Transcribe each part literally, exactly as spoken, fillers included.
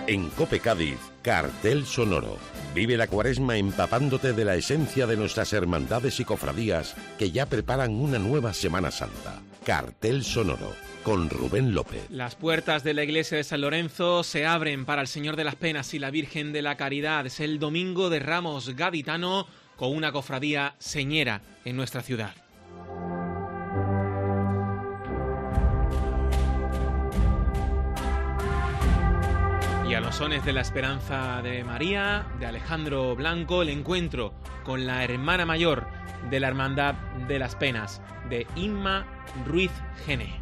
En COPE Cádiz, Cartel Sonoro. Vive la Cuaresma empapándote de la esencia de nuestras hermandades y cofradías que ya preparan una nueva Semana Santa. Cartel Sonoro, con Rubén López. Las puertas de la iglesia de San Lorenzo se abren para el Señor de las Penas y la Virgen de la Caridad. Es el Domingo de Ramos gaditano con una cofradía señera en nuestra ciudad. Y a los sones de la Esperanza de María, de Alejandro Blanco, el encuentro con la hermana mayor de la Hermandad de las Penas, de Inma Ruiz Gene.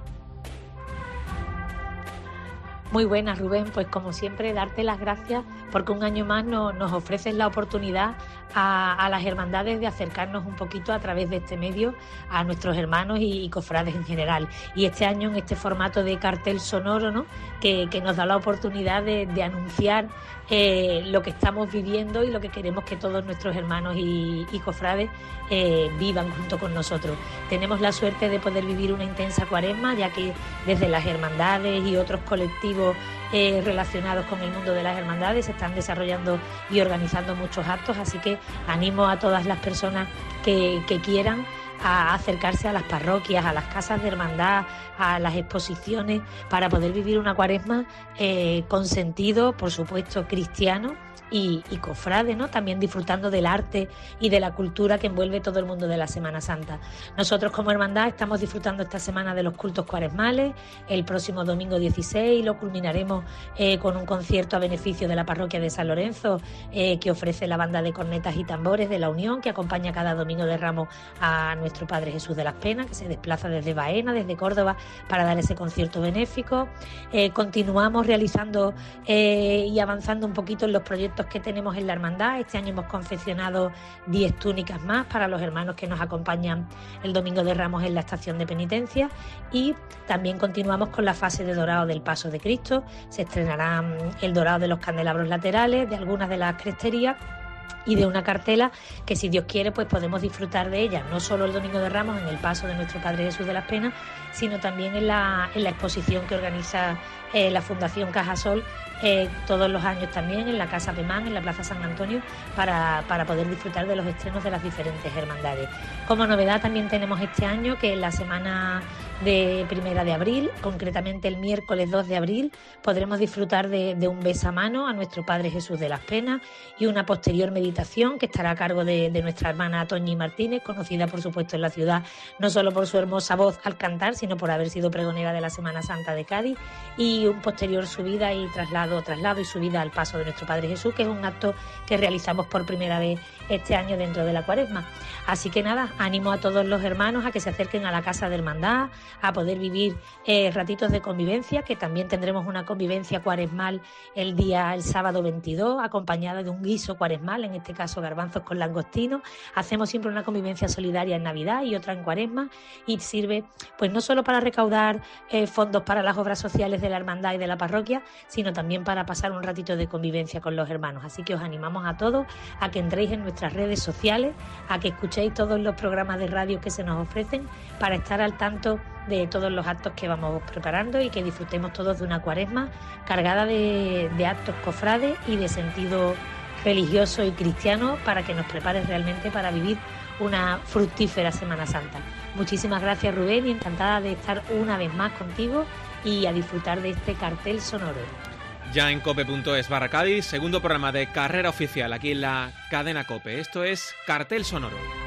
Muy buenas, Rubén. Pues como siempre, darte las gracias porque un año más no, nos ofreces la oportunidad a, a las hermandades de acercarnos un poquito a través de este medio a nuestros hermanos y, y cofrades en general. Y este año en este formato de cartel sonoro, ¿no?, que, que nos da la oportunidad de, de anunciar eh, lo que estamos viviendo y lo que queremos que todos nuestros hermanos y, y cofrades eh, vivan junto con nosotros. Tenemos la suerte de poder vivir una intensa cuaresma, ya que desde las hermandades y otros colectivos eh, relacionados con el mundo de las hermandades se están desarrollando y organizando muchos actos, así que animo a todas las personas que, que quieran a acercarse a las parroquias, a las casas de hermandad, a las exposiciones, para poder vivir una cuaresma eh, con sentido, por supuesto, cristiano y, y cofrade, ¿no?, también disfrutando del arte y de la cultura que envuelve todo el mundo de la Semana Santa. Nosotros como hermandad estamos disfrutando esta semana de los cultos cuaresmales. El próximo domingo dieciséis lo culminaremos eh, con un concierto a beneficio de la parroquia de San Lorenzo eh, que ofrece la banda de cornetas y tambores de la Unión, que acompaña cada domingo de Ramos a nuestro Padre Jesús de las Penas, que se desplaza desde Baena, desde Córdoba, para dar ese concierto benéfico. Eh, continuamos realizando eh, y avanzando un poquito en los proyectos que tenemos en la hermandad. Este año hemos confeccionado diez túnicas más para los hermanos que nos acompañan el Domingo de Ramos en la estación de penitencia, y también continuamos con la fase de dorado del Paso de Cristo. Se estrenará el dorado de los candelabros laterales, de algunas de las cresterías y de una cartela que, si Dios quiere, pues podemos disfrutar de ella, no solo el Domingo de Ramos en el paso de nuestro Padre Jesús de las Penas, sino también en la, en la exposición que organiza eh, la Fundación Cajasol eh, todos los años, también en la Casa Pemán, en la Plaza San Antonio, para, para poder disfrutar de los estrenos de las diferentes hermandades. Como novedad también tenemos este año que en la semana de primera de abril, concretamente el miércoles dos de abril, podremos disfrutar de, de un besamano a nuestro Padre Jesús de las Penas y una posterior meditación que estará a cargo de, de nuestra hermana Toñi Martínez, conocida por supuesto en la ciudad no solo por su hermosa voz al cantar, sino por haber sido pregonera de la Semana Santa de Cádiz, y un posterior subida y traslado, traslado y subida al paso de nuestro Padre Jesús, que es un acto que realizamos por primera vez este año dentro de la Cuaresma. Así que nada, animo a todos los hermanos a que se acerquen a la Casa de Hermandad, a poder vivir eh, ratitos de convivencia, que también tendremos una convivencia cuaresmal el día, el sábado veintidós, acompañada de un guiso cuaresmal, en este caso garbanzos con langostinos. Hacemos siempre una convivencia solidaria en Navidad y otra en Cuaresma, y sirve pues no solo para recaudar eh, fondos para las obras sociales de la hermandad y de la parroquia, sino también para pasar un ratito de convivencia con los hermanos. Así que os animamos a todos a que entréis en nuestras redes sociales, a que escuchéis todos los programas de radio que se nos ofrecen, para estar al tanto de todos los actos que vamos preparando y que disfrutemos todos de una cuaresma cargada de, de actos cofrades y de sentido religioso y cristiano, para que nos prepare realmente para vivir una fructífera Semana Santa. Muchísimas gracias, Rubén, y encantada de estar una vez más contigo y a disfrutar de este cartel sonoro. Ya en cope punto es barra Cádiz, segundo programa de carrera oficial aquí en la cadena COPE. Esto es Cartel Sonoro.